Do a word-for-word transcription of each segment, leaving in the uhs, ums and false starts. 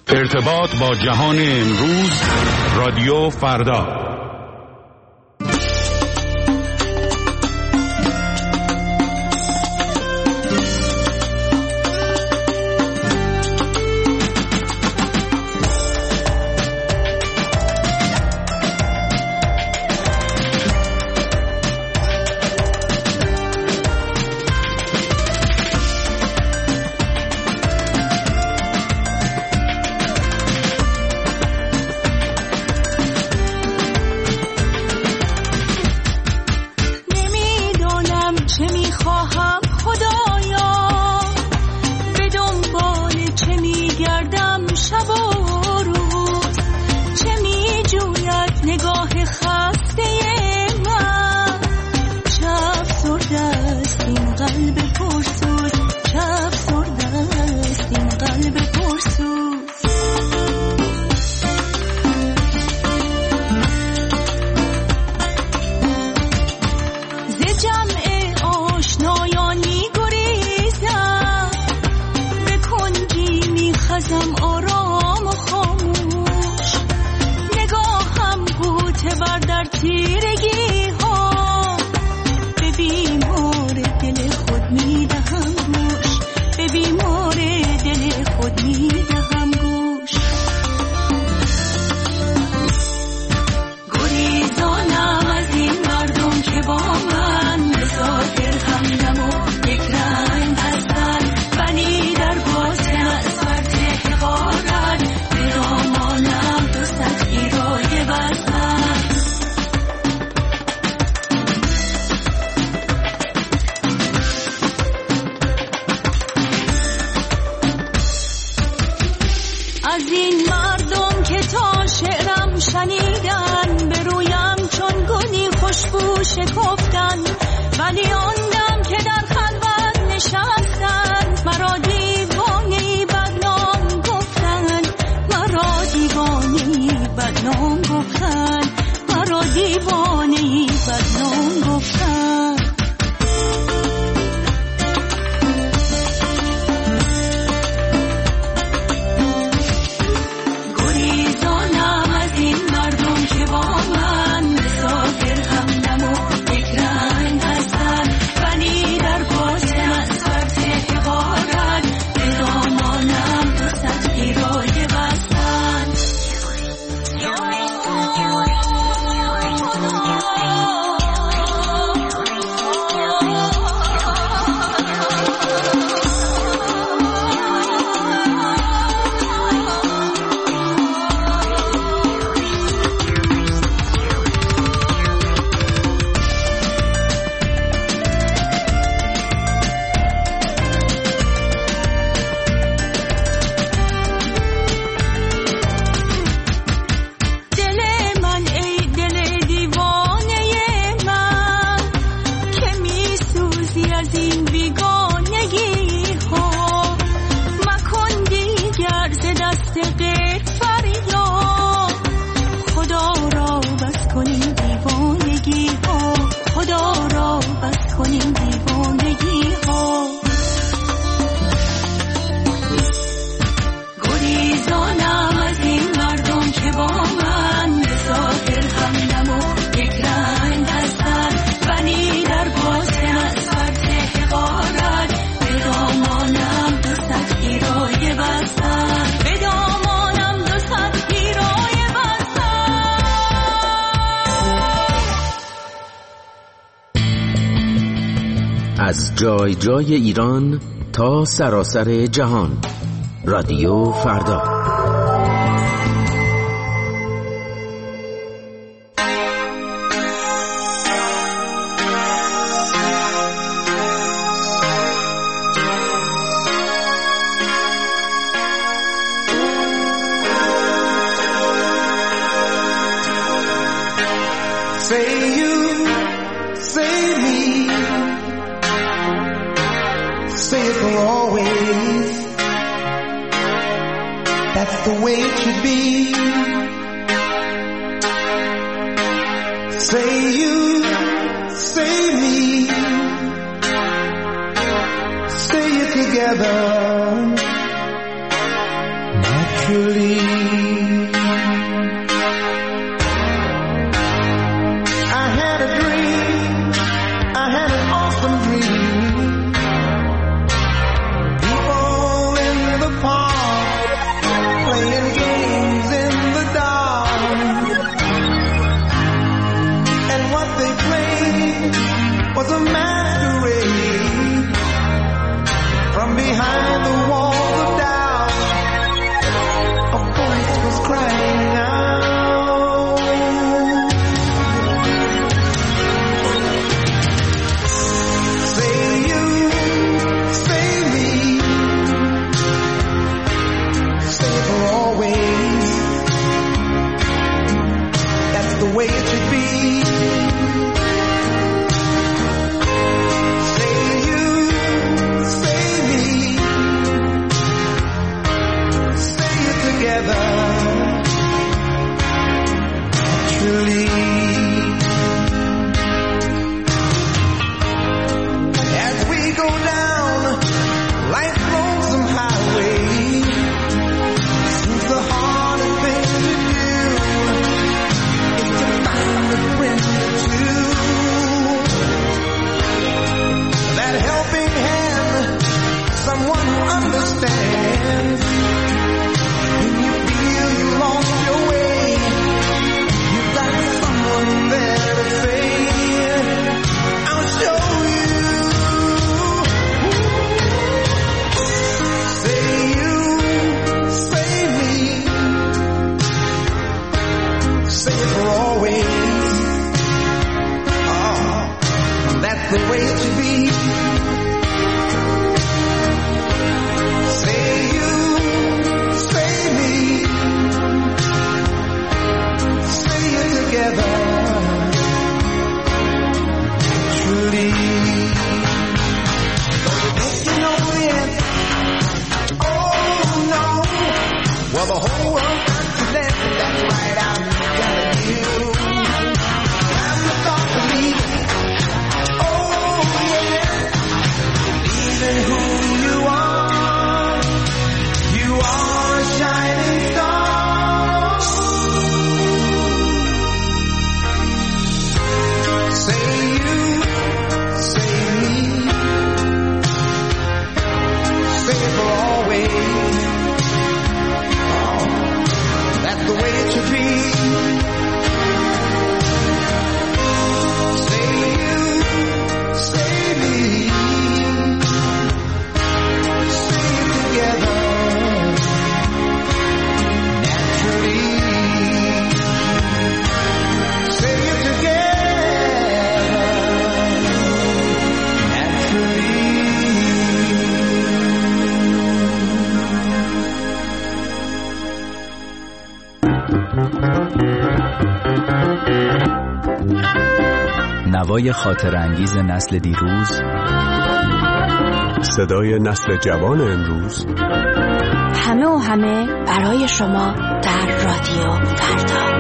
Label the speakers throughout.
Speaker 1: ارتباط با جهان امروز، رادیو فردا.
Speaker 2: از جای جای ایران تا سراسر جهان، رادیو فردا.
Speaker 3: نوای خاطر انگیز نسل دیروز،
Speaker 4: صدای نسل جوان امروز،
Speaker 5: همه و همه برای شما در رادیو فردا.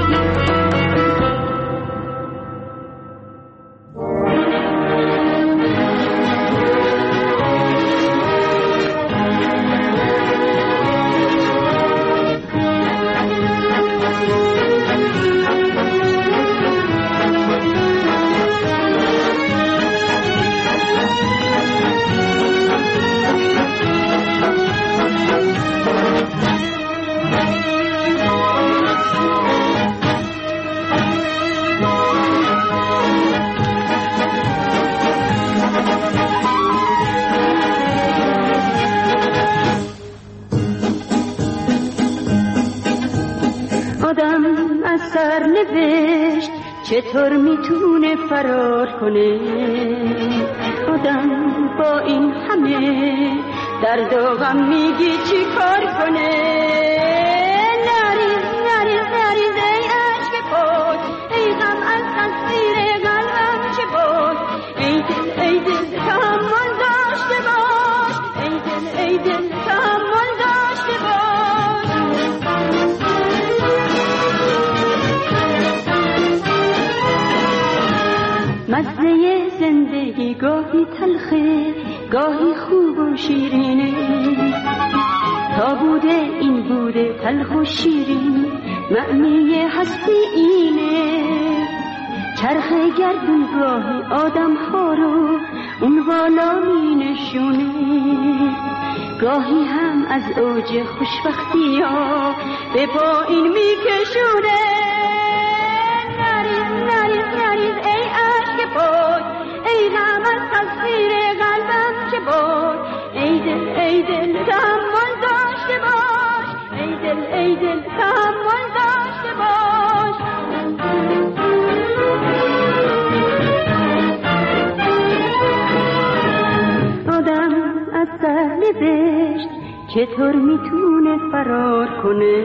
Speaker 6: چطور میتونه فرار کنه آدم با این همه درد و غم، میگی چی کار کنه؟ نریز نریز نریز ای عشق پاک، ای غم از تصویر قلبم چه بود؟ ای دل ای دل تحمل داشته باش، ای دل ای دل تحمل داشته باش. مزه زندگی گاهی تلخه، گاهی خوب و شیرینه، تا بوده این بوده تلخ و شیرین، معنی هستی اینه. چرخ گردون گاهی آدم ها رو اون بالا می نشونه، گاهی هم از اوج خوشبختی ها به پایین می کشونه. نریز نریز نریز ای عشق پاک، ای غم از تصویر قلبم چه باد. ای دل ای دل تحمل داشته باش، ای دل ای دل تحمل داشته باش. آدم از سهل بهشت چطور میتونه فرار کنه؟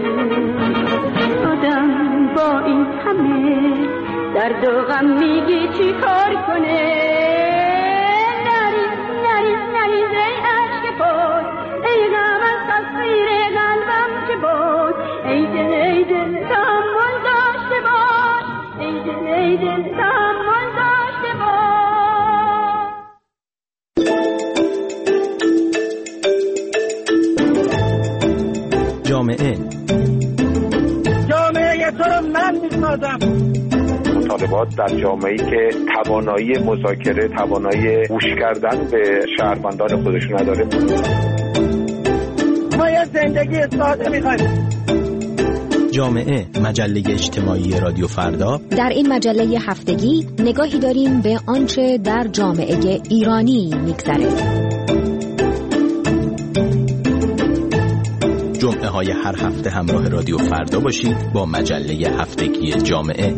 Speaker 6: آدم با این همه درد و غم میگی چی کار کنه؟ نریز نریز نریز ای عشق پاک، ای غم از تصویر قلبم چه باد. ای دل ای دل تحمل داشته باش، ای دل ای دل تحمل داشته باش.
Speaker 3: جامعه
Speaker 7: جامعه تو رو من میسازم.
Speaker 8: مطالبات در جامعه‌ای که توانایی مذاکره، توانایی گوش کردن به شهروندان خودش نداره.
Speaker 7: ما یه زندگی ساده می‌خوایم.
Speaker 3: جامعه، مجله اجتماعی رادیو فردا.
Speaker 9: در این مجله هفتگی نگاهی داریم به آنچه در جامعه ایرانی می‌گذره.
Speaker 3: جمعه های هر هفته همراه رادیو فردا باشید با مجله هفتگی جامعه.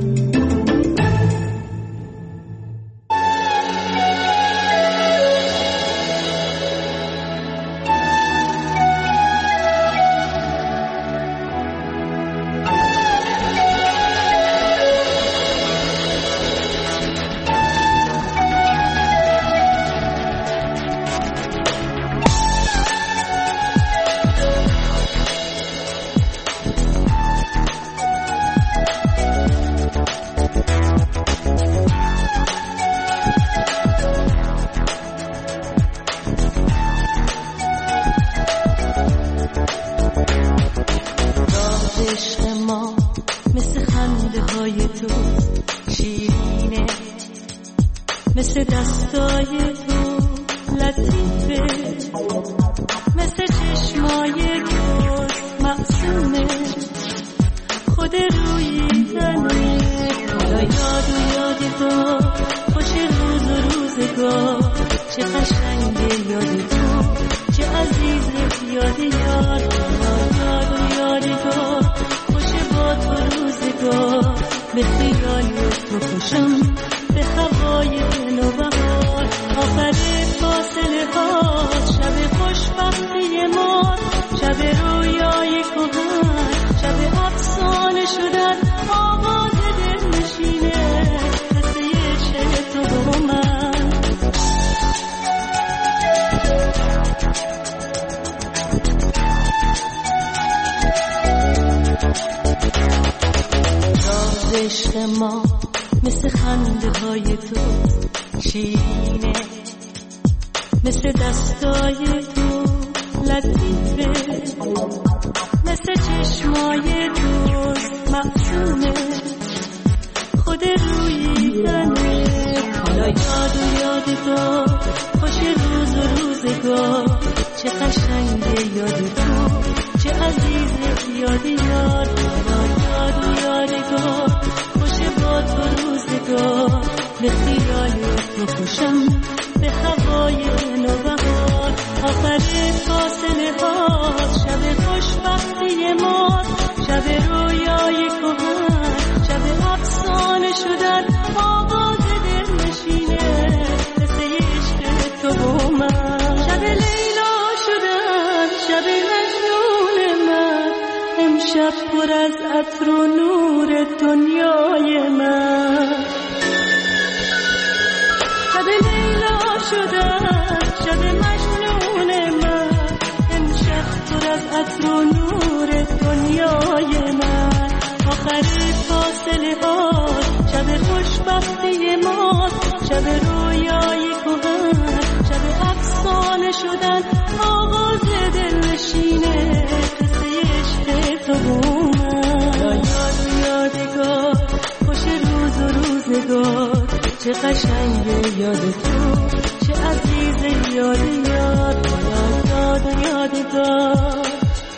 Speaker 6: شب رویایی کهن شب افسانه شدن آغاز دلنشینه قصه عشق تو بومن. یاد و یادگار خوش روز و روزگار چه قشنگه یاد تو چه عزیز یاد یاد یاد و یادگار.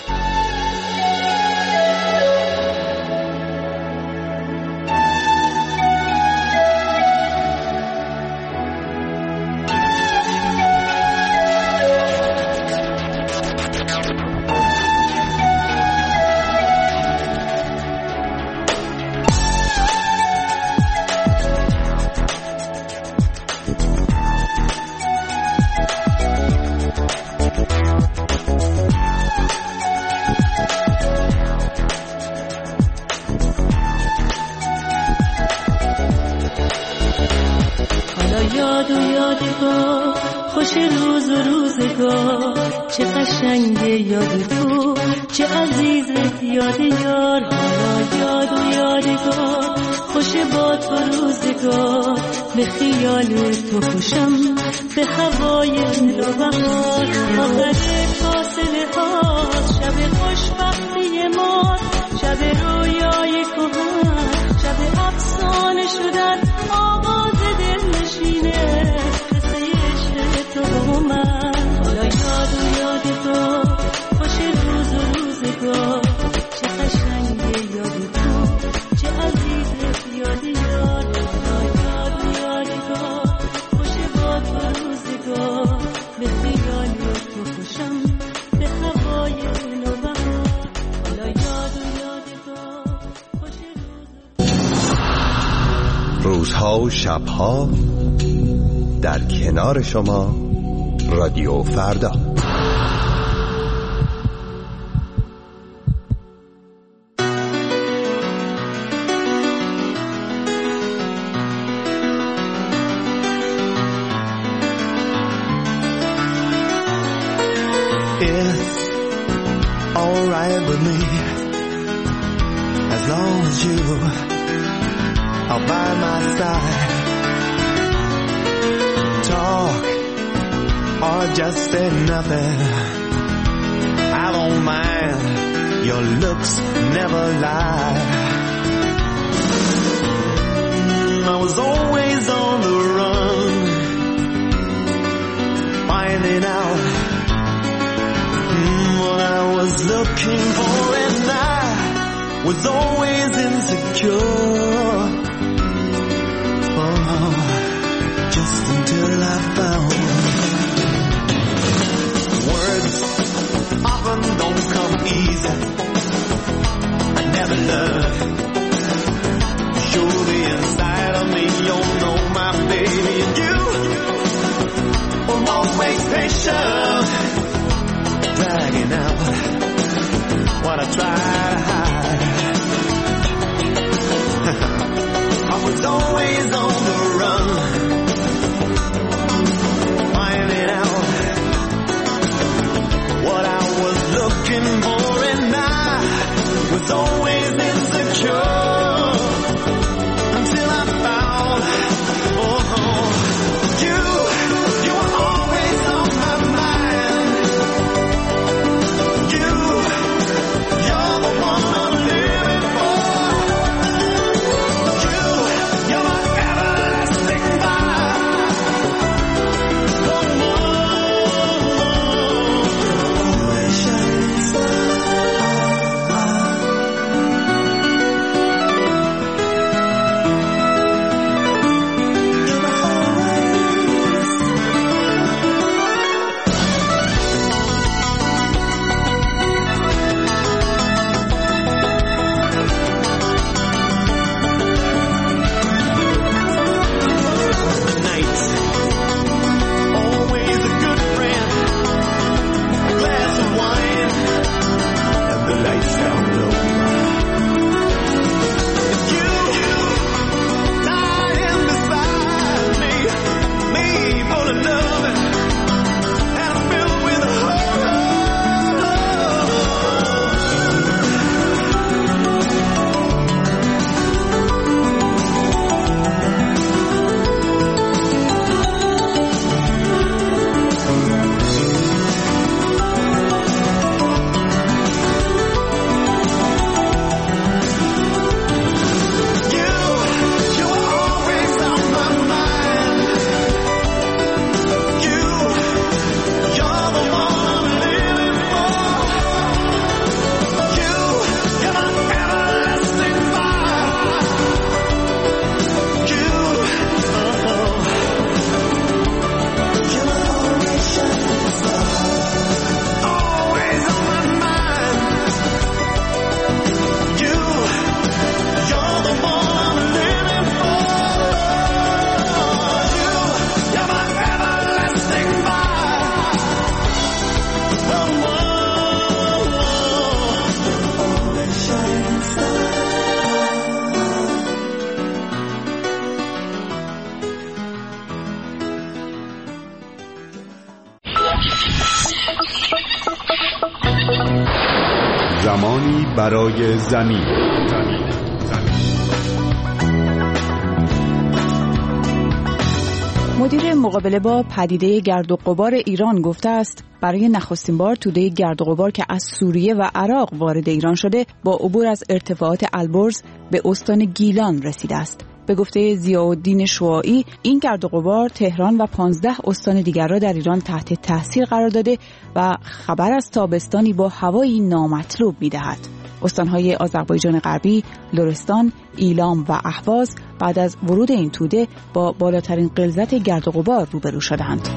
Speaker 6: یاد و یادگار خوش روز و روزگار چه قشنگه یاد تو چه عزیز یاد یار. حالا یاد و یادگار خوش باد و روزگار به خیال تو خوشم به هوای نو بهار. آخر فاصله ها شب خوشبختی ما شب رویای کهن شب افسانه شدن آغاز دلنشینه قصه عشق تو و من. حالا یاد و یادگار خوش روز و روزگار چه قشنگه یاد تو چه عزیز یاد یار. حالا یاد و یادگار خوش باد و روزگار به خیال تو خوشم به هوای نو بهار. حالا یاد و یادگار خوش روز
Speaker 4: روزها و شبها در کنار شما رادیو فردا.
Speaker 10: It's alright with me as long as you are by my side. Talk or just say nothing, I don't mind, your looks never lie. I was always on the run, finding out what I was looking for, and I was always insecure. Oh, just until I found words often don't come easy. I never learned to show the inside of me. You know my baby, and you were always patient, dragging out what I try to hide. I was always on the run, finding out what I was looking for, and I was always insecure until I found, oh, you, you were always on my mind. You, you're the
Speaker 1: زمانی برای زمین.
Speaker 11: مدیر مقابله با پدیده گرد و غبار ایران گفته است برای نخستین بار توده گرد و غبار که از سوریه و عراق وارد ایران شده با عبور از ارتفاعات البرز به استان گیلان رسیده است. به گفته ضیاءالدین شعاعی این گرد و غبار تهران و پانزده استان دیگر را در ایران تحت تاثیر قرار داده و خبر از تابستانی با هوایی نامطلوب می‌دهد. استان‌های آذربایجان غربی، لرستان، ایلام و اهواز بعد از ورود این توده با بالاترین غلظت گرد و غبار روبرو شدند.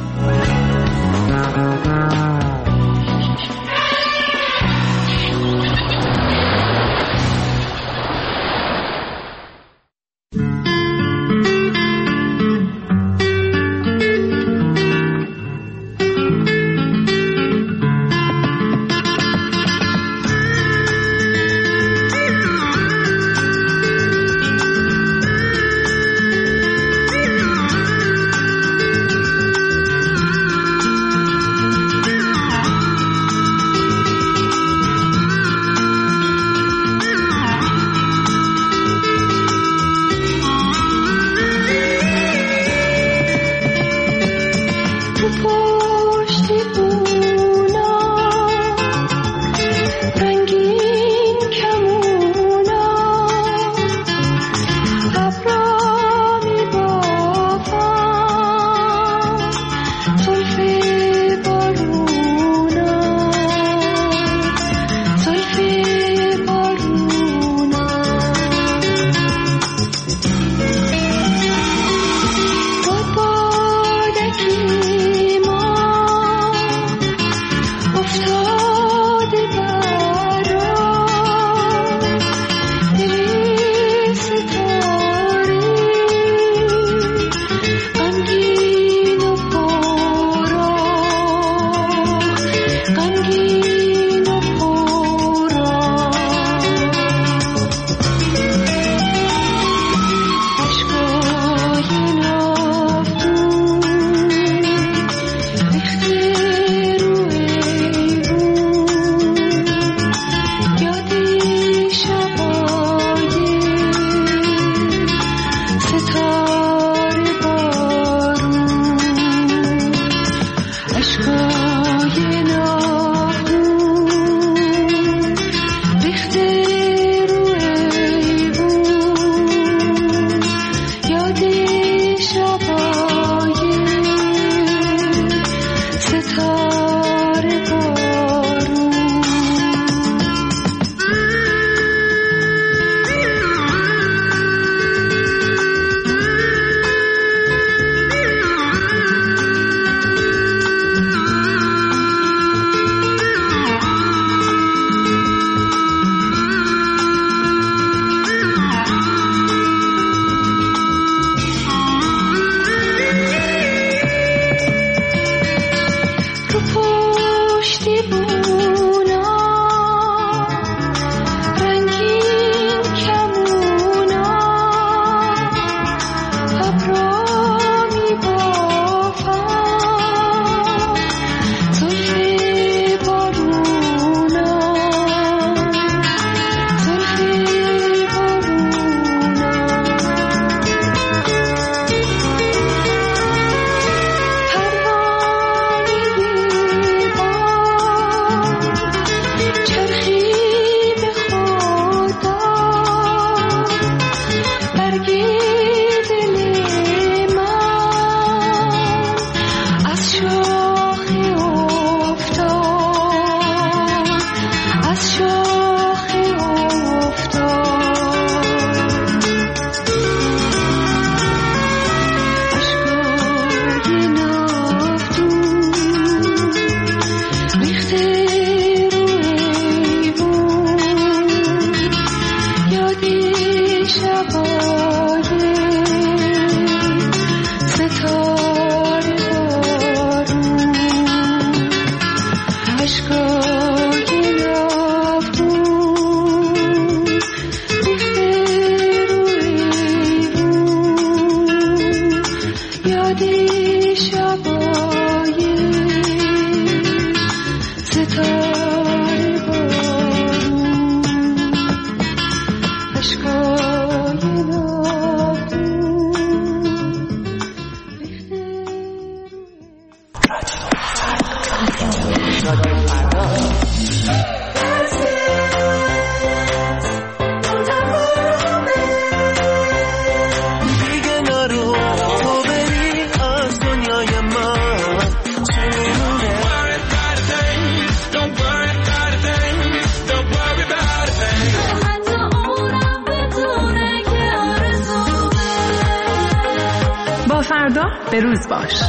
Speaker 12: فردا به روز باش.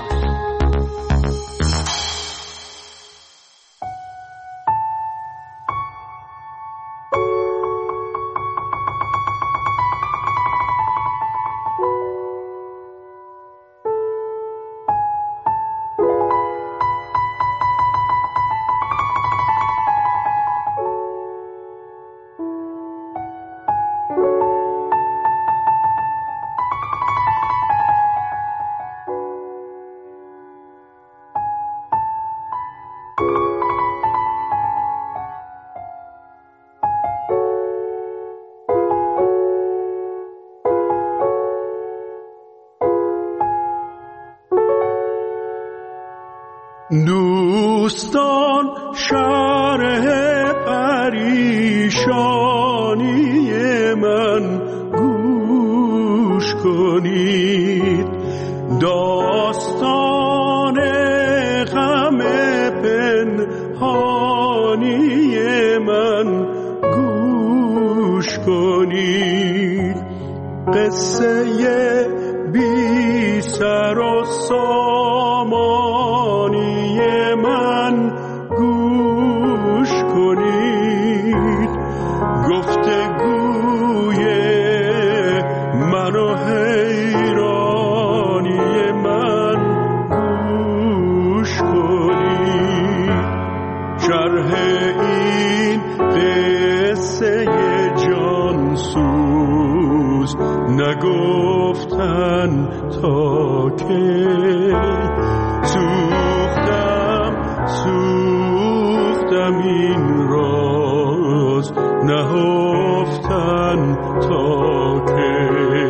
Speaker 13: دوستان شرح پریشانی من گوش کنید، داستان غم پنهانی من گوش کنید، قصه بی سر و سامانی من گوش کنید، گفتگوی من و حیرانی من گوش کنید، شرح این قصه جانسوز نگفتن تا که سوختم سوختم این راز نهفتن تا که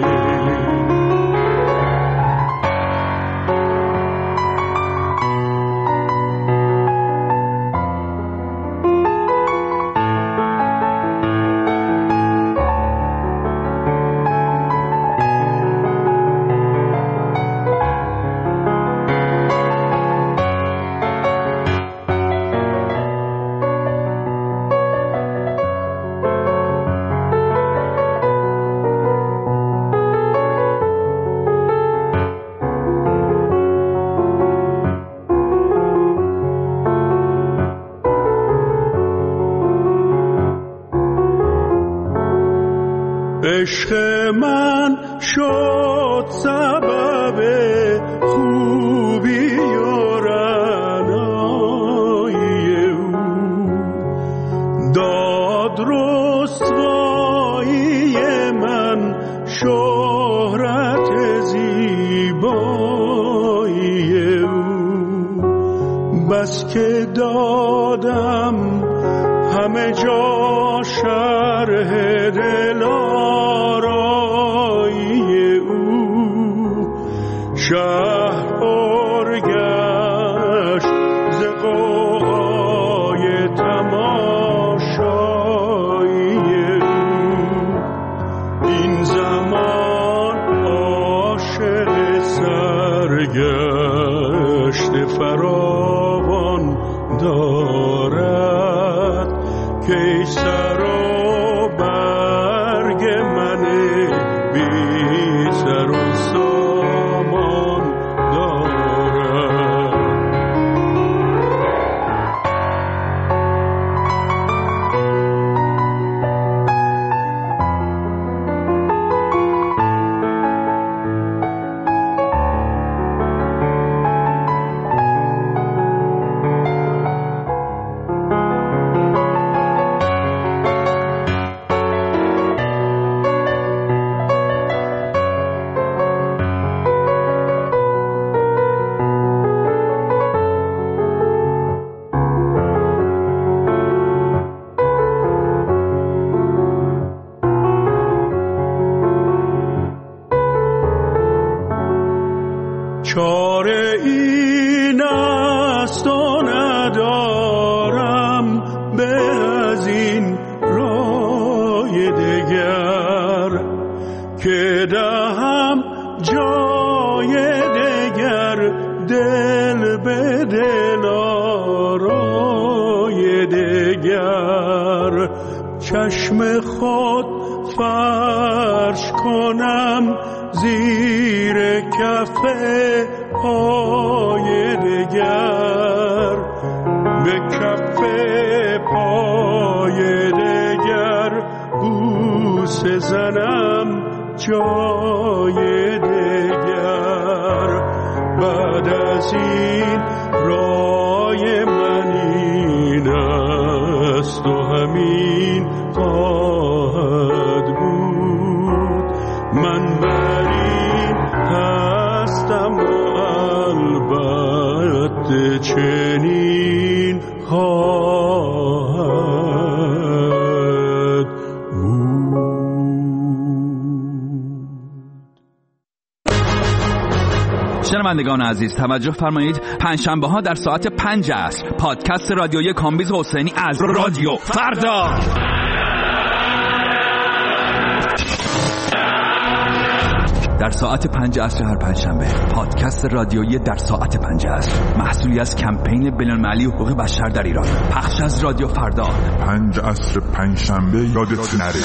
Speaker 13: عشق من شد سبب خوبی و رعنایی او، داد رسوایی من شهرت زیبایی او، بس که دادم همه جا شرح دلارایی او، شهر پر گشت ز غوغای تماشایی او، این زمان عاشق سرگشت فراوان دارد که سر و برگ من بی سر و سامان دارد. چاره این است و ندارم به از این رای دگر، که دهم جای دگر دل به دل آرای دگر، چشم خود فرش کنم زیر کف پای دگر، به کف پای دگر بوسه زنم جای دگر. بعد از این رای من این است و همین خواهد بود. من بر این هستم و البته چنین خواهد بود.
Speaker 12: شنوندگان عزیز توجه فرمایید، پنجشنبه ها در ساعت پنج عصر پادکست رادیویی کامبیز حسینی از رادیو فردا. در ساعت پنج عصر هر پنجشنبه پادکست رادیویی در ساعت پنج عصر، محصولی از کمپین بین‌المللی حقوق بشر در ایران، پخش از رادیو فردا.
Speaker 14: پنج عصر پنجشنبه یادت نره.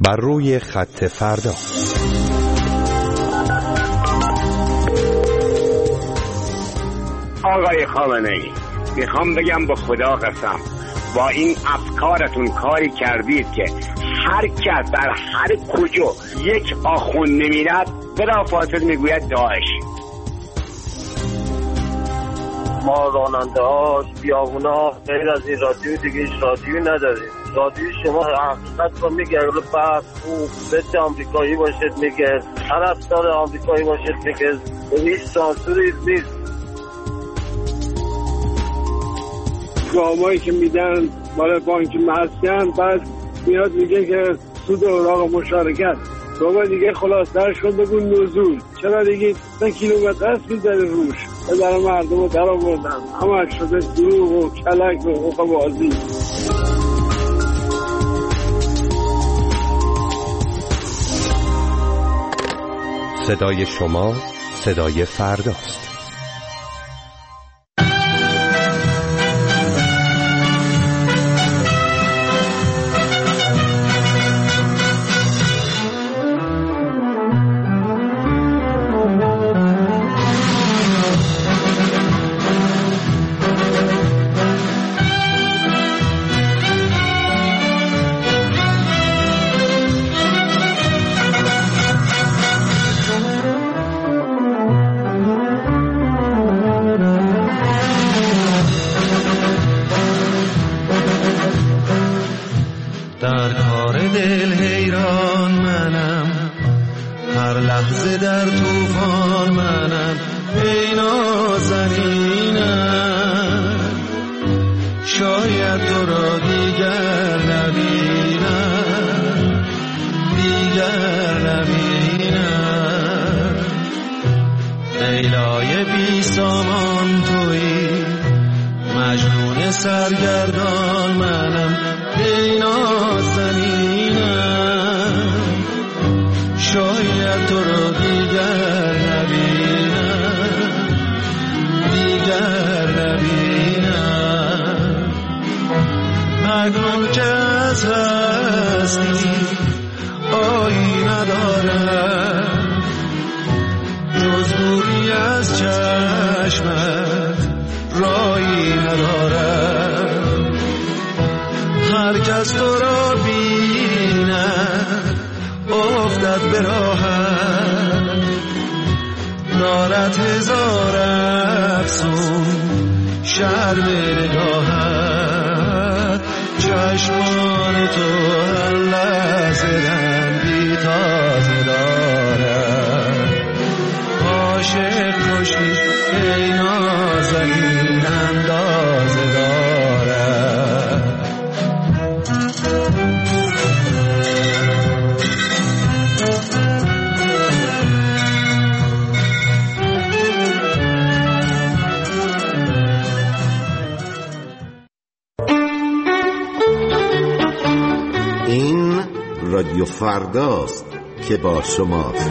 Speaker 4: بر روی خط فردا.
Speaker 15: آقای خامنه‌ای، میخوام بگم به خدا قسم با این افکارتون کاری کردید که هر کس در هر کجا یک آخوند نمیرد بلافاصله میگوید داعش.
Speaker 7: ما راننده ها بیابونا غیر از این رادیو دیگه هیچ رادیویی نداریم. رادیو شما حقیقت رو میگه، بس خوب بچه آمریکایی باشد میگه، طرفدار آمریکایی باشد میگه، هیچ سانسوری نیست.
Speaker 16: گامایی که میدن برای بانک مسکن بعد میاد میگه که سود اوراق مشارکت. بابا دیگه خلاص درش کن بگو نزول. چرا دیگه سه کیلومتر هست میذاره روش در مردم رو در آوردن. همه شده دروغ و کلک و حقوق بازی.
Speaker 4: صدای شما صدای فرداست.
Speaker 10: در کار دل حیران منم، هر لحظه در طوفان منم، ای نازنینم. شاید تو را دیگر نبینم، دیگر نبینم. لیلای بی سامان تویی، مجنون سرگردان منم، ای نازنینم. شاید تو رو دیگر نبینم، دیگر نبینم. مگنون که از هستی آیی ندارم، جز دوری از چشمت رایی ندارم. هر کس تو را بیند افتد به راحت، دارد هزار افسون شرم نگاهت. چشمان تو هر لحظه رنگی تازه دارد. عاشق کشی ای نازنین اندازه دارد.
Speaker 2: این رادیو فرداست که با شماست.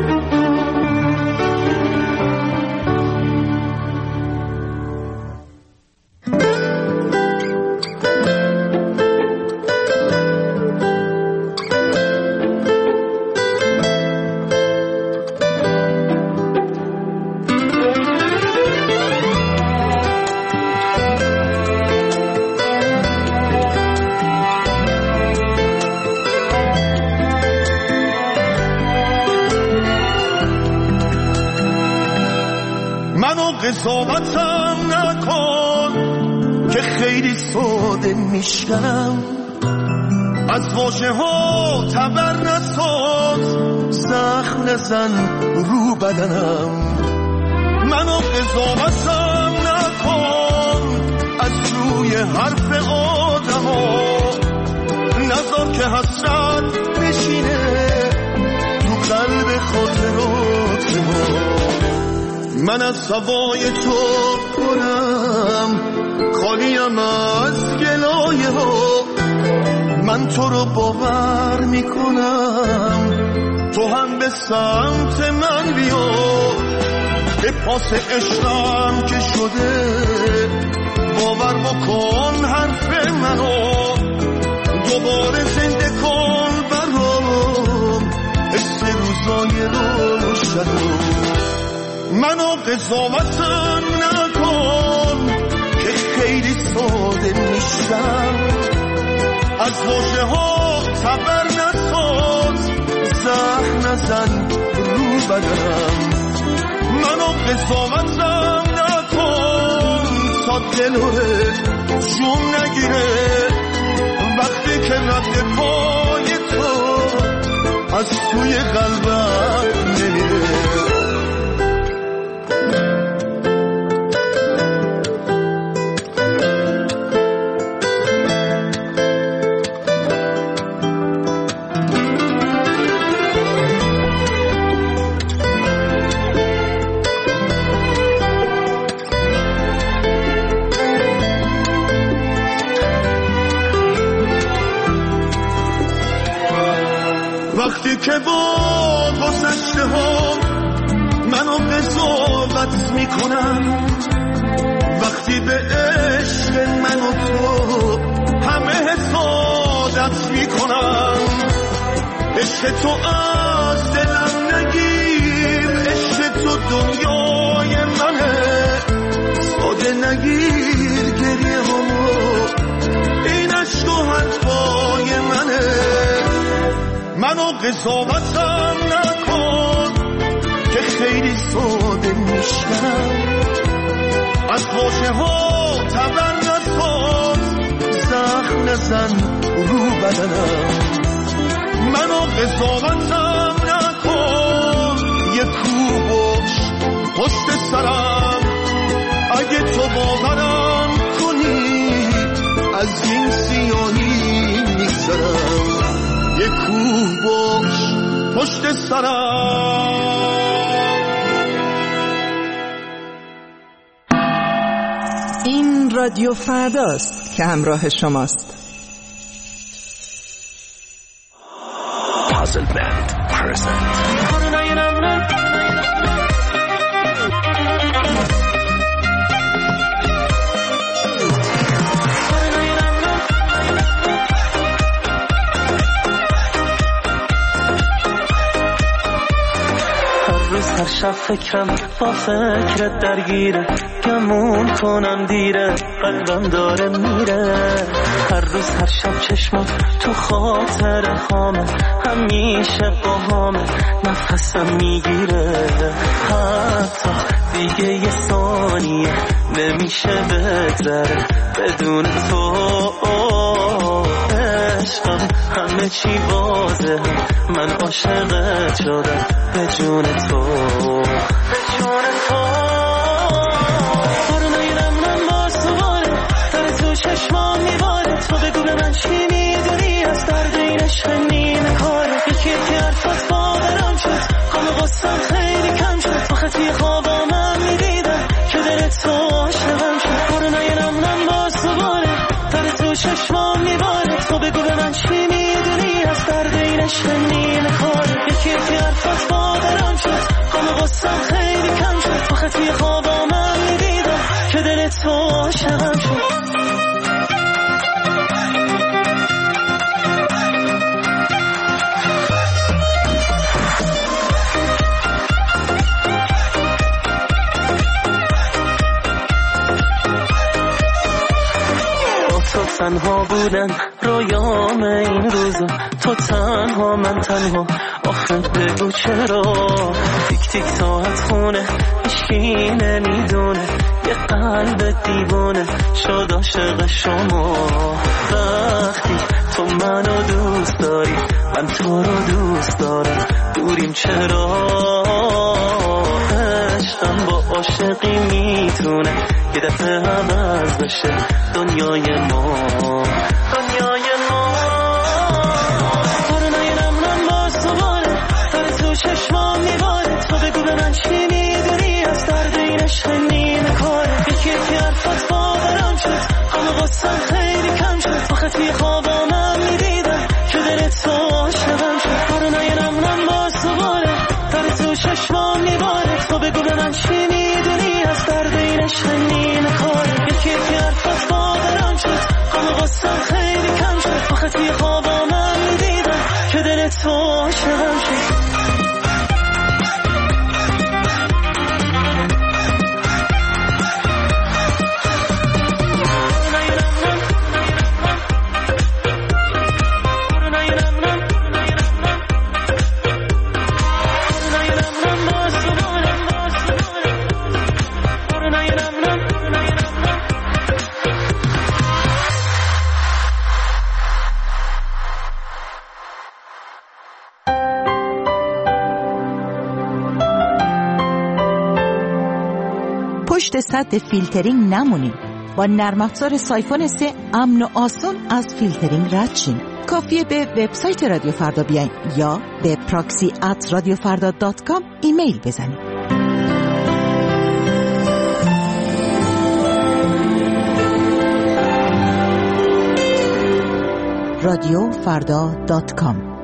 Speaker 10: قضاوتم نکن که خیلی ساده میشکنم، از واژه ها تبر نساز، زخم نزن رو بدنم. منو قضاوتم نکن از روی حرف آدم ها، نذار که حسرت بشینه تو قلب خاطرات ما. من از هوای تو پرم، خالیم از گلایه ها. من تو رو باور میکنم، تو هم به سمت من بیا. به پاس عشقم که شده باور بکن حرف منو، دوباره زنده کن برام روزای روشن. منو قضاوتم نکن که خیلی ساده میشم، از واژه ها تبر نساز، زهر نزن رو بدنم. منو قضاوتم نکن تا دلوره جون نگیره، وقتی که رد پای تو از توی قلبم نمیره. وقتی که با گذشته ها منو قضاوت میکنم، وقتی به عشق من و تو همه حسادت میکنم، عشق تو از دلم نگیر، عشق تو دنیای منه، ساده نگیر گریه همو، این عشق و حرفای منه. منو قضاوتم نکن که خیلی ساده میشم، از واژه ها تبر نساز، زخم نزن رو بدنم. منو قضاوتم نکن، یه کوبش پشت سرم، اگه تو باورم کنی از این سیاهی میگذرم. یه کوه باش پشت سرم.
Speaker 17: این رادیو فرداست که همراه شماست.
Speaker 3: Puzzle Band present.
Speaker 18: هر شب فکرم با فکرت درگیره، گمون کنم دیره، قلبم داره میره. هر روز هر شب چشمات تو خاطر هامه، همیشه با هامه، نفسم میگیره. حتی دیگه یه ثانیه نمیشه بگذره بدون تو. عشقم همه چی واضحه، من عاشقت شدم به جون تو، به جون تو. بارونای نمونم باز دوباره در تو چشمام میباره، تو بگو به من چی میدونی از درد این عشق نیمه کاره. یکی یکی حرفات باورم شد، غم و غصه‌ام خیلی کم شد، آخه توی خوابام هم میدیدم که دل تو عاشقم شد. بارونای نمونم باز دوباره در تو چشمام میباره، تو بگو به من چی میدونی از درد این عشق نیمه کاره. یکی یکی حرفات باورم شد، غم و غصه‌ام خیلی کم شد، آخه توی خوابام هم میدیدم که دل تو عاشقم شد. تنها بودن رویام این روزا، تو تنها من تنها، آخه بگو چرا. تیک تیک ساعت خونه هیچکی نمیدونه، یه قلب دیوونه شد عاشق شما. وقتی تو منو دوست داری من تو رو دوست دارم، دوریم چرا. عشقم با عاشقی میتونه یه دفعه عوض بشه دنیای ما، دنیای ما. بارونای نمونم باز دوباره در تو چشمام میباره، تو بگو به من چی میدونی از درد این عشق نیمه کاره. یکی یکی حرفات باورم شد، غم و غصه‌ام خیلی کم شد، آخه توی خوابام هم میدیدم که دل تو عاشقم شد. بارونای نمونم باز دوباره در تو چشمام میباره، تو بگو به من چی میدونی از درد این عشق نیمه کاره. یکی یکی حرفات باورم شد، غم و غصه‌ام خیلی کم شد، آخه توی خوابام هم میدیدم که دل تو عاشقم شد.
Speaker 19: پشت سد فیلترینگ نمونین. با نرم افزار سایفون سه امن و آسان از فیلترینگ رد شین. کافیه به وبسایت رادیو فردا بیاین یا به پراکسی ات رادیو فردا دات کام ایمیل بزنید. رادیو فردا دات کام.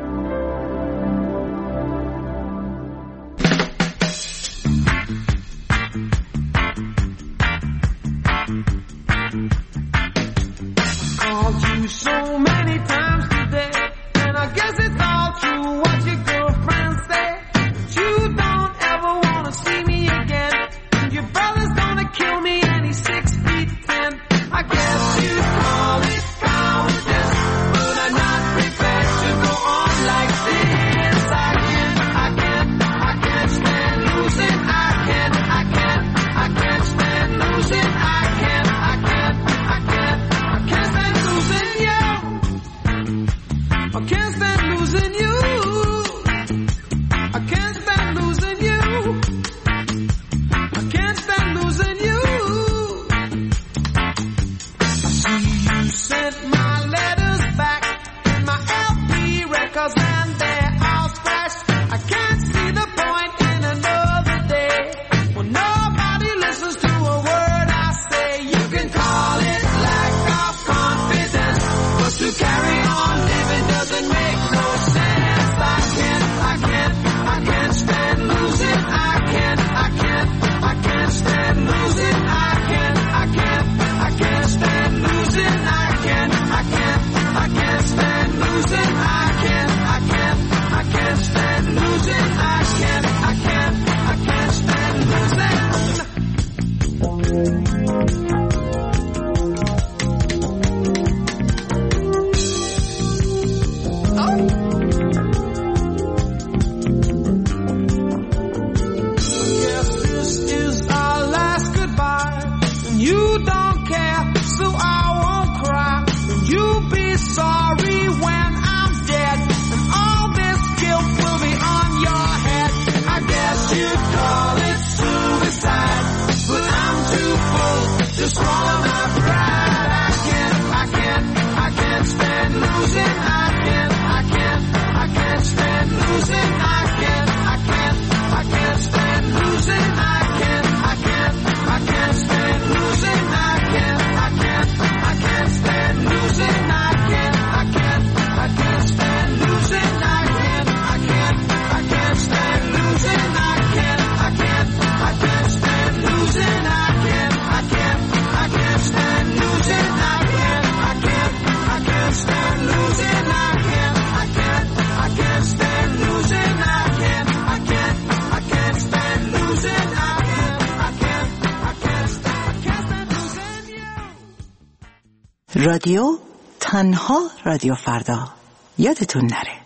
Speaker 19: رادیو تنها رادیو فردا، یادتون نره.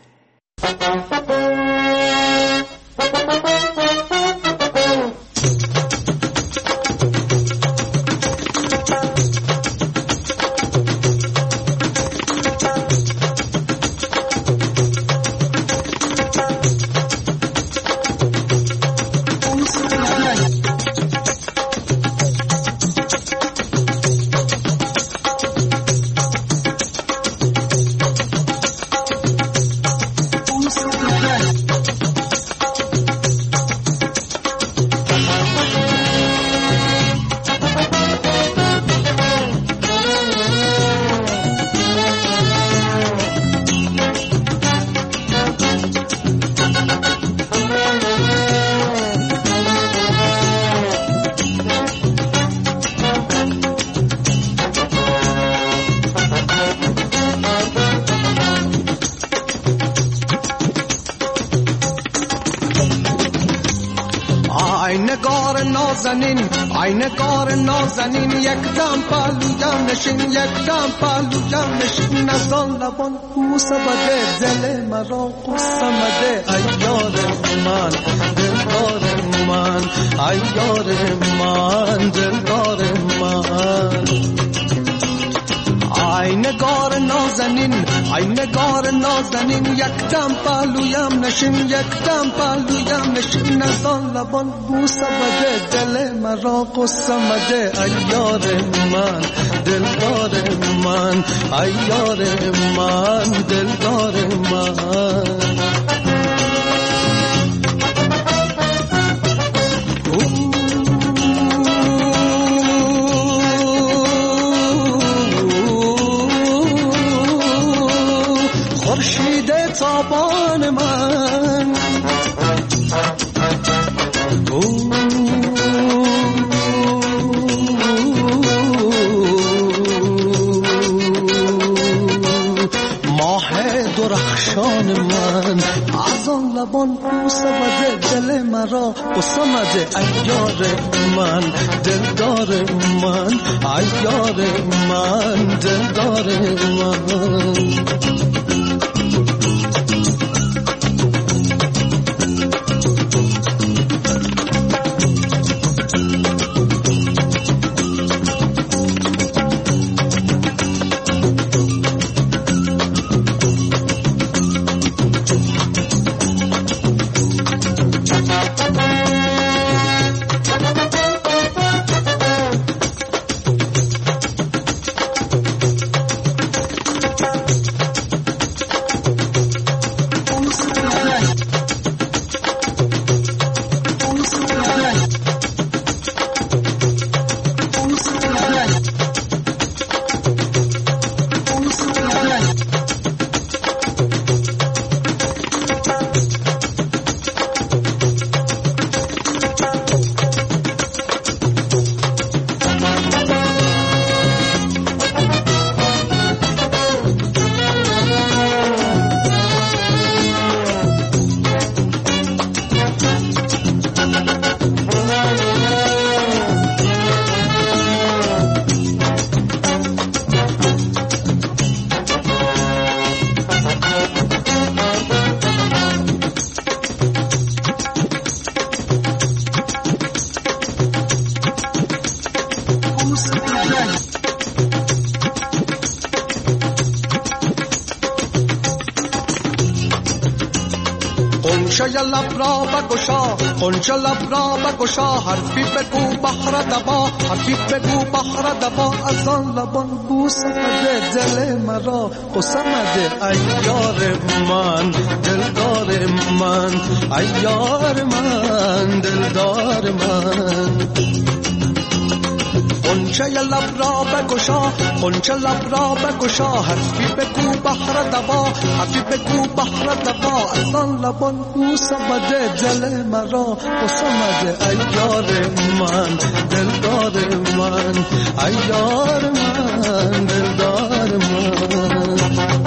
Speaker 20: نگار نازنین یک دم پالویم نشین یک دم پالویم نشین نزان لبان بوسه بده دل مرا قصه مده ایار من دلدار من ایار من دلدار من ای نگار نازنین ای نگار نازنین نازنین یک دم پهلویم نشین یک دم پهلویم نشین از آن لبان بوسه بده دل مرا قصه مده ای یار من دلدار من ای یار من دلدار من خورشید تابان من ماه درخشان من از آن لبان بوسه بده دل مرا قصه مده ای یار من دلدار من ای یار من دلدار من قنچه لب را بگشا قنچه لب را بگشا حرفی بگو بحر دبا حرفی بگو بحر دبا از آن لبان بوسه بده دل مرا قصه مده ای یار من دلدار من ای یار من دلدار من قنچه لب را بگشا قنچه لب را بگشا حرفی بگو بحر دبا حرفی بگو بحر دبا از آن لبان بوسه بده دل مرا قصه مده ای یار من دلدار من ای یار من دلدار من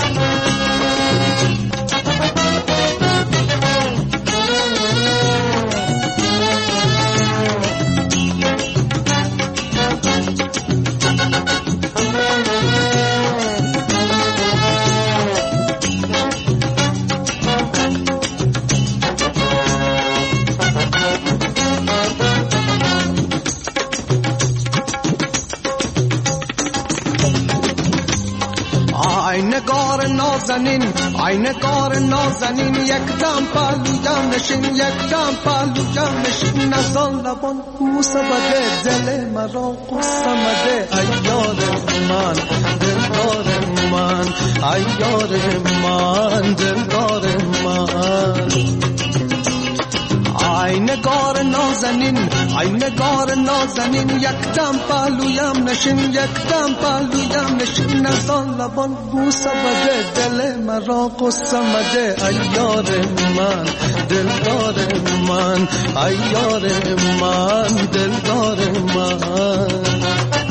Speaker 20: نگار نازنین ای نگار نازنین یک دم پهلویم نشین یک دم پهلویم نشین از آن لبان بوسه بده دل مرا قصه مده ای یار من دلدار من ای یار من دلدار من ای نگار نازنین ای نگار نازنین یک دم پهلویم نشین یک دم پهلویم نشین از آن لبان بوسه بده دل مرا قصه مده ای یار من دلدار من ای یار من دلدار من